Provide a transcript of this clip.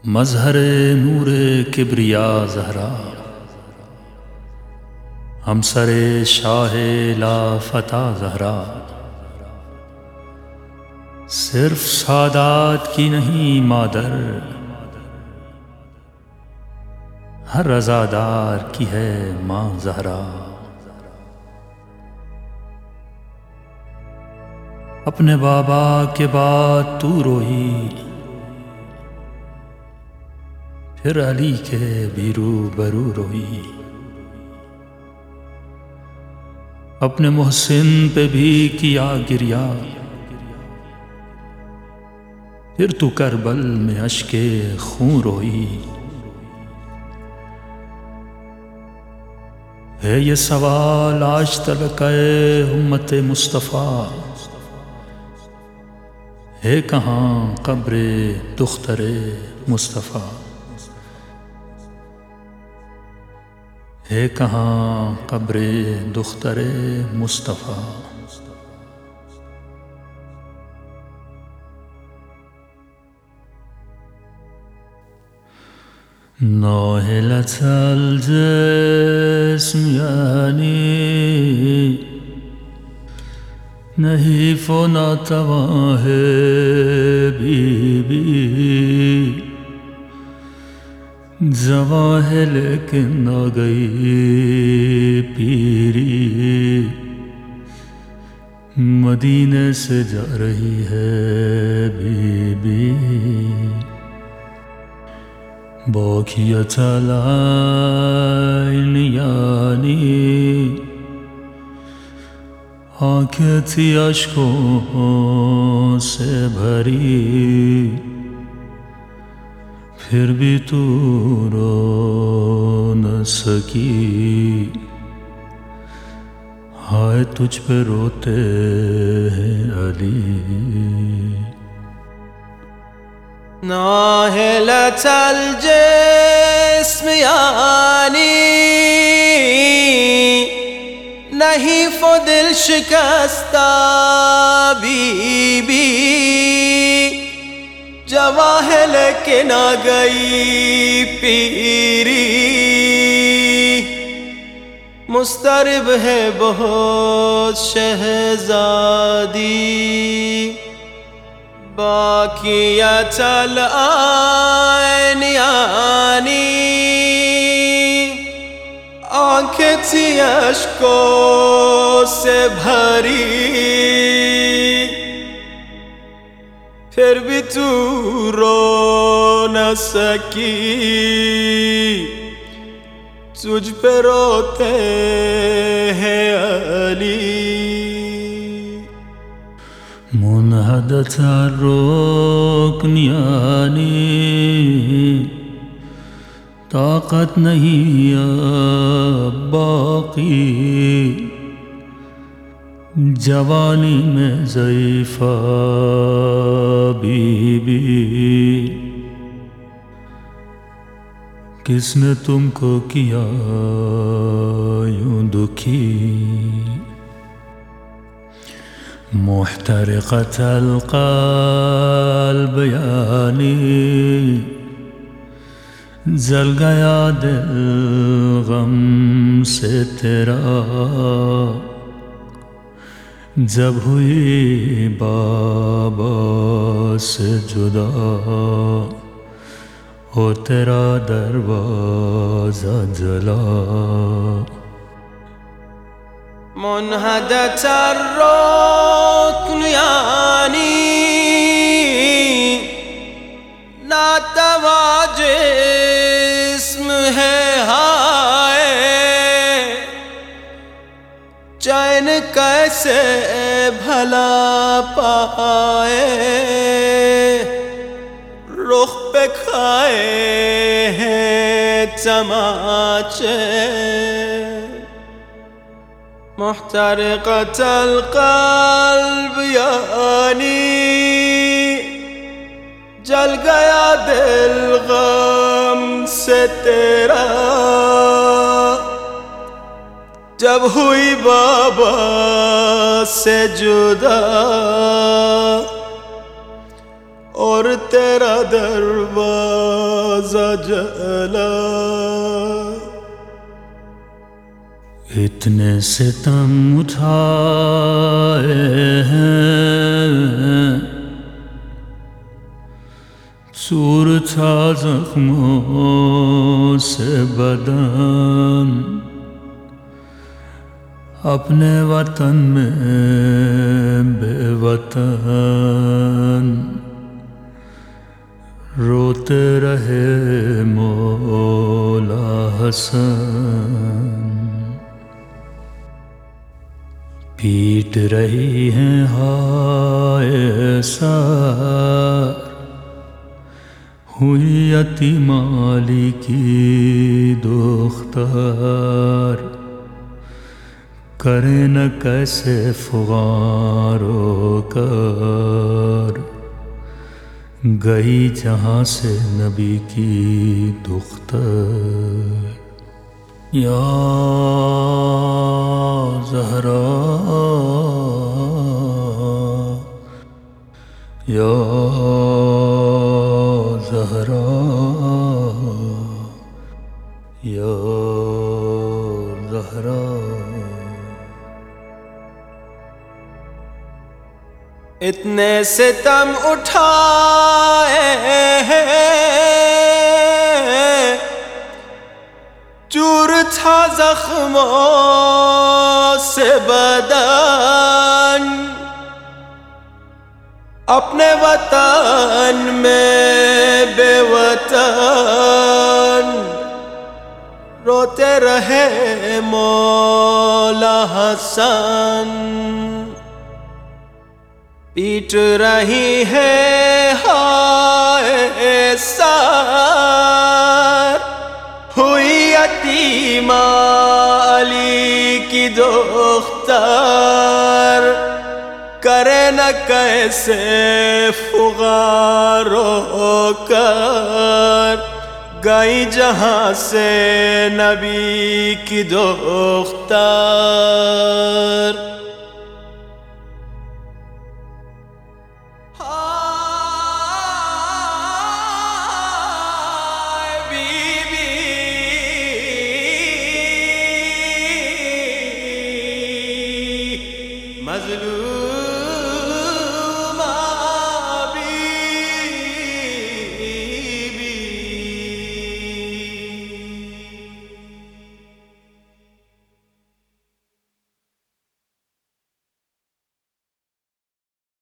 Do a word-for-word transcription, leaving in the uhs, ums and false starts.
मज़हरे नूरे किब्रिया ज़हरा, हमसरे शाहे ला फ़ता ज़हरा। सिर्फ सादात की नहीं मादर, हर रज़ादार की है माँ ज़हरा। अपने बाबा के बाद तू रोई, फिर अली के भी रूबरू रोई। अपने मोहसिन पे भी किया गिरिया, फिर तू करबल में अश्के खून रोई। है ये सवाल आज तलक उम्मत मुस्तफ़ा, है कहाँ कब्रे दुख्तरे मुस्तफ़ा। है कहाँ कब्रे दुख्तरे मुस्तफ़ा। ناهلة الجسم يعني نحیف و ناتواں ہے بیوی، جواں ہے لیکن نہ گئی پیری، مدینے سے جا رہی ہے بی بی۔ باکیت العین یعنی آنکھیں تھی اشکوں سے بھری، پھر بھی تو رو نہ سکی، ہائے تجھ پہ روتے ہیں علی۔ ناهلة الجسم یعنی نحیف و دل شکستہ بی بی، جواں ہے لیکن آ گئی پیری، مضطرب ہے بہت شہزادی، باقیت العین یعنی آنکھیں تھی اشکوں سے بھری، پھر بھی تو رو نہ سکی، تجھ پہ روتے ہیں علی۔ منحدت الرکن یعنی طاقت نہیں اب باقی، جوانی میں ضعیفہ بی بی، کس نے تم کو کیا یوں دکھی۔ محترقة القلب یعنی جل گیا دل غم سے تیرا، جب ہوئی بابا سے جدا، ہو تیرا دروازہ جلا۔ منحدت الرکن یعنی ناتواں جسم ہے ہائے، چین کیسے بھلا پائے، رخ پہ کھائے ہیں تماچے۔ محترقة القلب یعنی جل گیا دل غم سے تیرا، جب ہوئی بابا سے جدا، और तेरा दरवाजा जला। इतने सितम उठाए हैं, चूर था जख्मों से बदन, अपने वतन में बेवतन रोते रहे मौला हसन। पीट रही हैं हाय सार, हुई यतीमाली की दुख्तार, करे न कैसे फुगारो कर, गई जहाँ से नबी की दुख्तार। या ज़हरा या ज़हरा या ज़हरा। इतने सितम उठाए हैं, चूर था जख्मों से बदन, अपने वतन में बेवतन रोते रहे मौला हसन। पीट रही है हाय सार, हुई यतीमा अली की दुख्तार, करे न कैसे फुगारो कर, गई जहाँ से नबी की दुख्तार।